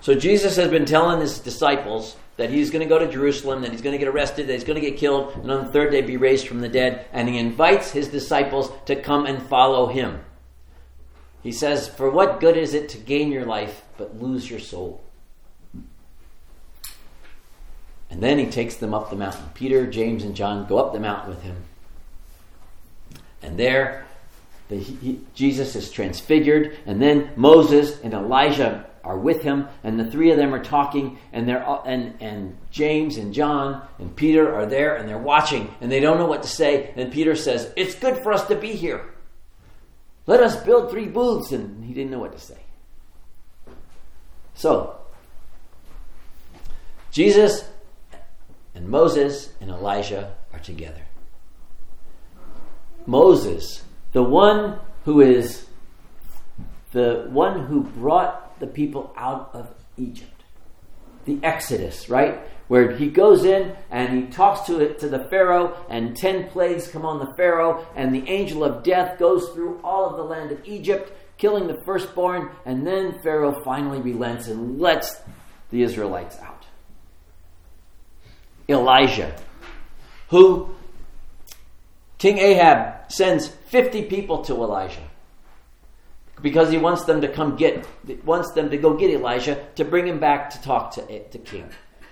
So Jesus has been telling his disciples that he's going to go to Jerusalem, that he's going to get arrested, that he's going to get killed, and on the third day be raised from the dead. And he invites his disciples to come and follow him. He says, for what good is it to gain your life but lose your soul? And then he takes them up the mountain. Peter, James, and John go up the mountain with him. And there, Jesus is transfigured. And then Moses and Elijah are with him, and the three of them are talking, and and James and John and Peter are there, and they're watching, and they don't know what to say. And Peter says, "It's good for us to be here. Let us build 3 booths." And he didn't know what to say. So, Jesus and Moses and Elijah are together. Moses, the one who brought the people out of Egypt. The Exodus, right? Where he goes in and he talks to the Pharaoh, and 10 plagues come on the Pharaoh, and the angel of death goes through all of the land of Egypt, killing the firstborn, and then Pharaoh finally relents and lets the Israelites out. Elijah, who King Ahab sends 50 people to Elijah, because he wants them to go get Elijah to bring him back to talk to King.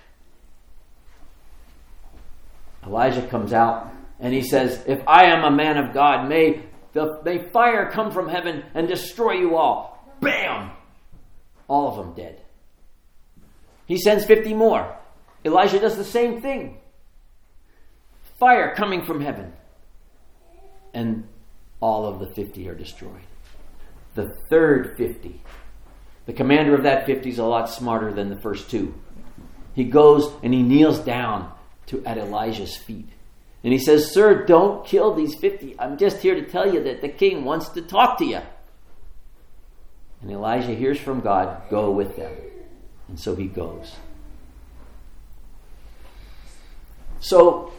Elijah comes out and he says, "If I am a man of God, may fire come from heaven and destroy you all." Bam! All of them dead. He sends 50 more. Elijah does the same thing. Fire coming from heaven. And all of the 50 are destroyed. The third 50, the commander of that 50 is a lot smarter than the first 2. He goes and he kneels down at Elijah's feet. And he says, "Sir, don't kill these 50. I'm just here to tell you that the king wants to talk to you." And Elijah hears from God, "Go with them." And so he goes. So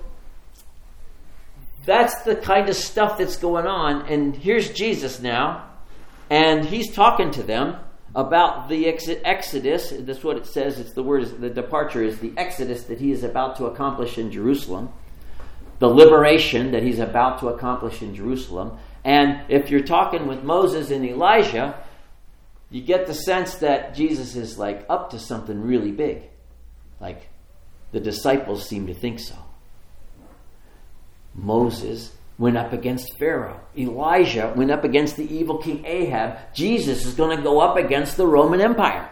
that's the kind of stuff that's going on. And here's Jesus now. And he's talking to them about the Exodus. That's what it says. It's the departure is the Exodus that he is about to accomplish in Jerusalem. The liberation that he's about to accomplish in Jerusalem. And if you're talking with Moses and Elijah, you get the sense that Jesus is like up to something really big. Like the disciples seem to think so. Moses went up against Pharaoh. Elijah went up against the evil King Ahab. Jesus is going to go up against the Roman Empire.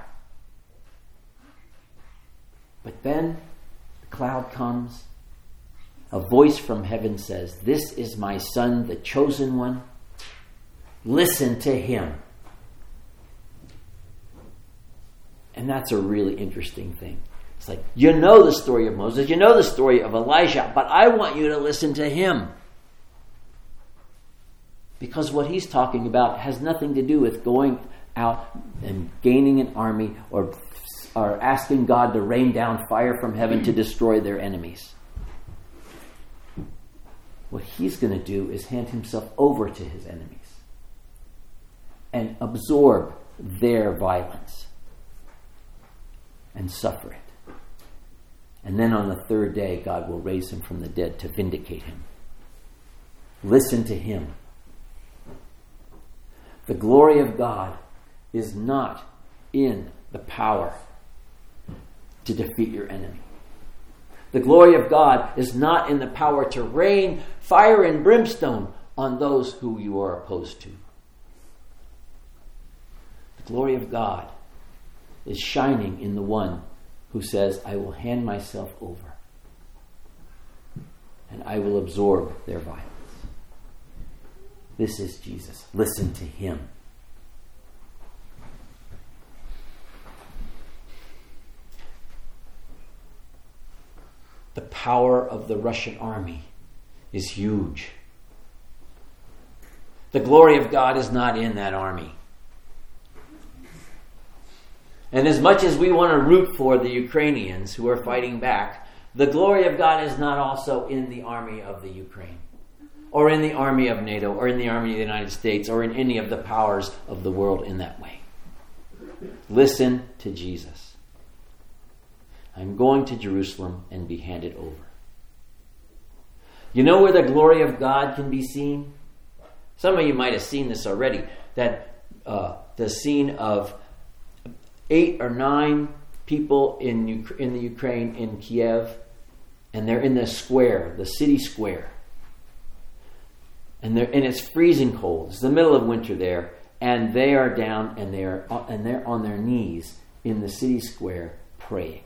But then the cloud comes. A voice from heaven says, "This is my son, the chosen one. Listen to him." And that's a really interesting thing. It's like, you know the story of Moses, you know the story of Elijah, but I want you to listen to him. Because what he's talking about has nothing to do with going out and gaining an army or asking God to rain down fire from heaven to destroy their enemies. What he's going to do is hand himself over to his enemies and absorb their violence and suffer it. And then on the third day, God will raise him from the dead to vindicate him. Listen to him. The glory of God is not in the power to defeat your enemy. The glory of God is not in the power to rain fire and brimstone on those who you are opposed to. The glory of God is shining in the one who says, "I will hand myself over and I will absorb their violence." This is Jesus. Listen to him. The power of the Russian army is huge. The glory of God is not in that army. And as much as we want to root for the Ukrainians who are fighting back, the glory of God is not also in the army of the Ukraine, or in the army of NATO, or in the army of the United States, or in any of the powers of the world in that way. Listen to Jesus. I'm going to Jerusalem and be handed over. You know where the glory of God can be seen? Some of you might have seen this already, that the scene of 8 or 9 people in the Ukraine, in Kiev, and they're in the square, the city square. And it's freezing cold. It's the middle of winter there, and they are down and they're on their knees in the city square praying.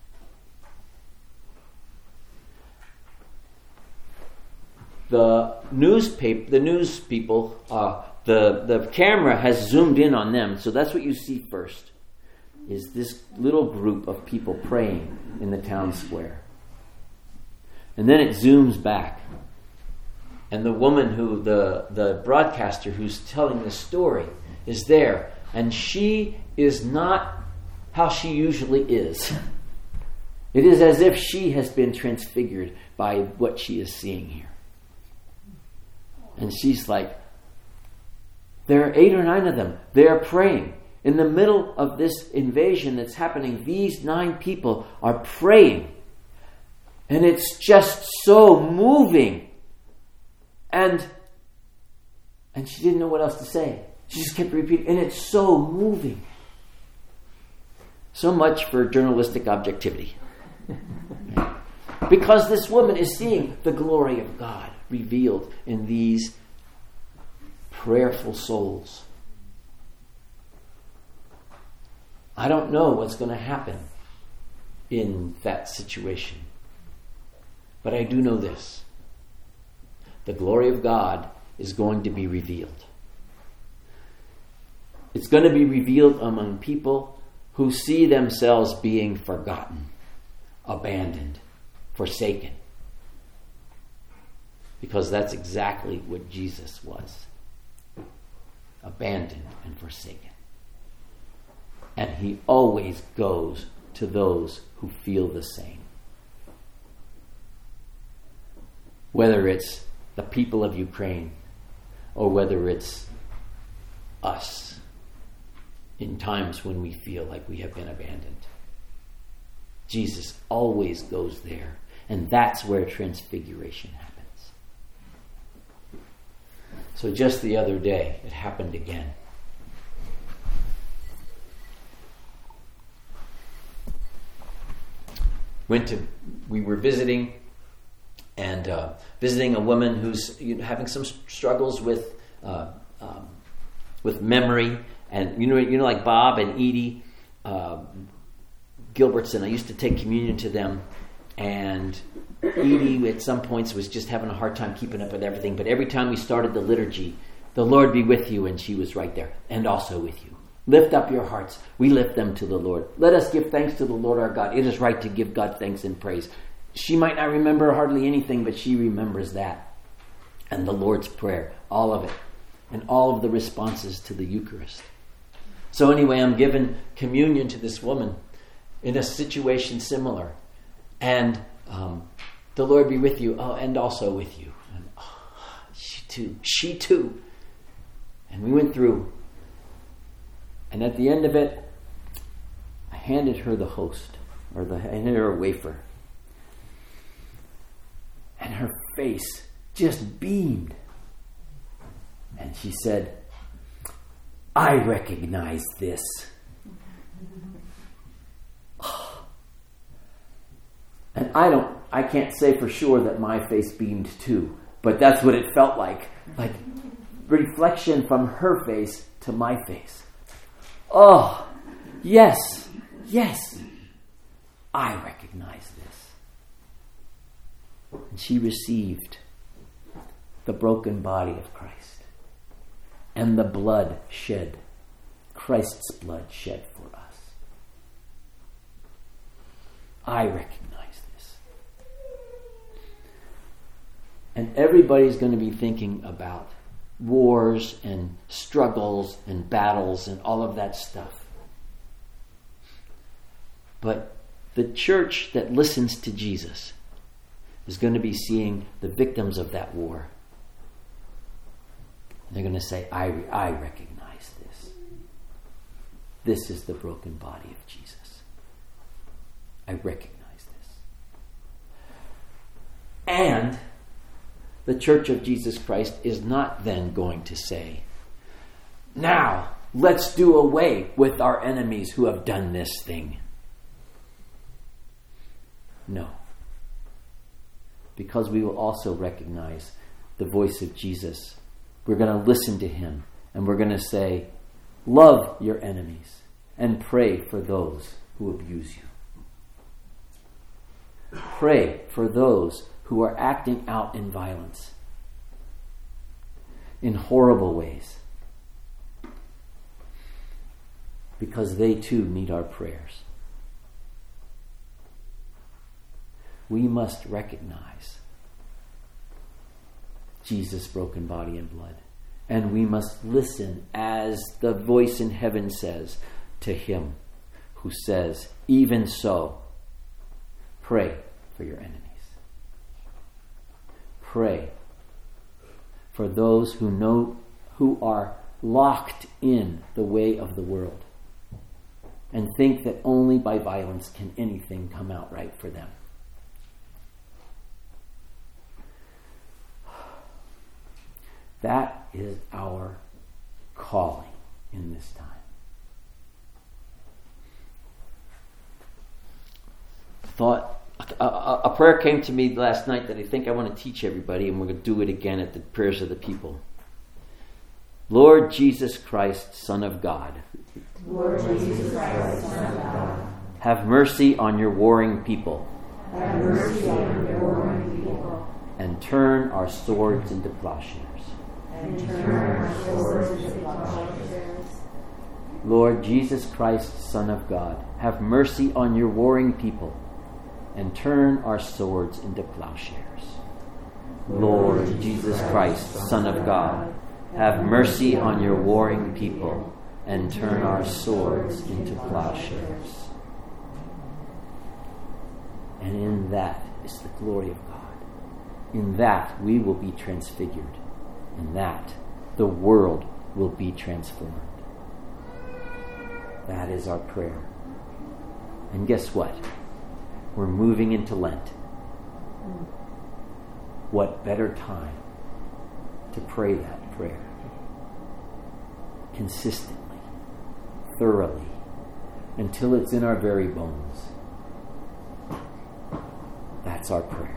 The news people, the camera has zoomed in on them, so that's what you see first, is this little group of people praying in the town square. And then it zooms back, and the woman the broadcaster who's telling the story is there, and she is not how she usually is. It is as if she has been transfigured by what she is seeing here. And she's like, there are 8 or 9 of them. They're praying. In the middle of this invasion that's happening, these 9 people are praying. And it's just so moving. And she didn't know what else to say. She just kept repeating. And it's so moving. So much for journalistic objectivity. Because this woman is seeing the glory of God revealed in these prayerful souls. I don't know what's going to happen in that situation. But I do know this. The glory of God is going to be revealed. It's going to be revealed among people who see themselves being forgotten, abandoned, forsaken. Because that's exactly what Jesus was. Abandoned and forsaken. And he always goes to those who feel the same. Whether it's the people of Ukraine or whether it's us in times when we feel like we have been abandoned. Jesus always goes there. And that's where transfiguration happens. So just the other day, it happened again. We were visiting, and visiting a woman who's having some struggles with memory, and you know, like Bob and Edie Gilbertson. I used to take communion to them, and Edie at some points was just having a hard time keeping up with everything. But every time we started the liturgy, the Lord be with you, and she was right there, and also with you. Lift up your hearts. We lift them to the Lord. Let us give thanks to the Lord our God. It is right to give God thanks and praise. She might not remember hardly anything, but she remembers that. And the Lord's Prayer, all of it. And all of the responses to the Eucharist. So anyway, I'm giving communion to this woman in a situation similar. And the Lord be with you, and also with you. And she too. And we went through. And at the end of it, I handed her the host, I handed her a wafer. And her face just beamed. And she said, I recognize this. And I can't say for sure that my face beamed too, but that's what it felt like reflection from her face to my face. Oh, yes, I recognize this. And she received the broken body of Christ and the blood shed, Christ's blood shed for us. I recognize this. And everybody's going to be thinking about wars and struggles and battles and all of that stuff. But the church that listens to Jesus is going to be seeing the victims of that war. And they're going to say, I recognize this. This is the broken body of Jesus. I recognize this. And the Church of Jesus Christ is not then going to say, now, let's do away with our enemies who have done this thing. No. Because we will also recognize the voice of Jesus. We're going to listen to him, and we're going to say, love your enemies and pray for those who abuse you. Pray for those who are acting out in violence, in horrible ways, because they too need our prayers. We must recognize Jesus' broken body and blood, and we must listen as the voice in heaven says to him who says, even so, pray for your enemies. Pray for those who are locked in the way of the world and think that only by violence can anything come out right for them. That is our calling in this time. A prayer came to me last night that I think I want to teach everybody, and we're going to do it again at the prayers of the people. Lord Jesus Christ, Son of God. Lord Jesus Christ, Son of God. Have mercy on your warring people. Have mercy on your warring people. And turn our swords into plowshares. And turn our swords into plowshares. Lord Jesus Christ, Son of God. Have mercy on your warring people. And turn our swords into plowshares. Lord Jesus Christ, Son of God, have mercy on your warring people, and turn our swords into plowshares. And in that is the glory of God. In that we will be transfigured. In that the world will be transformed. That is our prayer. And guess what? We're moving into Lent. What better time to pray that prayer? Consistently, thoroughly, until it's in our very bones. That's our prayer.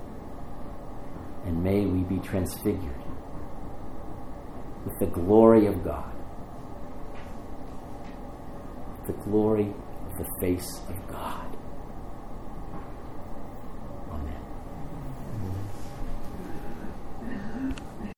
And may we be transfigured with the glory of God, the glory of the face of God.